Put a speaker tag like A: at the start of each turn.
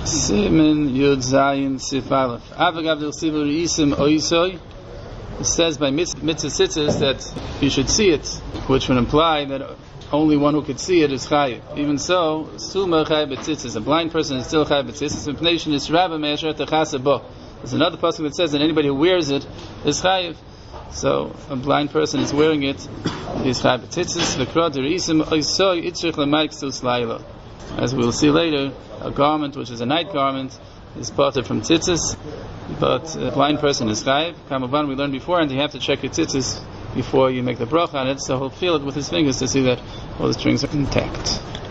A: Simen Yud Zayin Sif Aleph. Avagav del Sivur Isim Oisoy. It says by mitzvah tzitzis that you should see it, which would imply that only one who could see it is chayiv. Even so, Suma chayiv b'tzitzis. A blind person is still chayiv b'tzitzis. Impnation is Rabba Me'asher Techasa Bo. There's another pasuk that says that anybody who wears it is chayiv. So a blind person is wearing it is chayiv b'tzitzis. V'krod Isim Oisoy Itzrich L'Maik Sus Lailo. As we will see later, a garment which is a night garment is parted from tzitzis, but a blind person is chayiv. Kamavan, we learned before, and you have to check your tzitzis before you make the bracha on it, so he'll feel it with his fingers to see that all the strings are intact.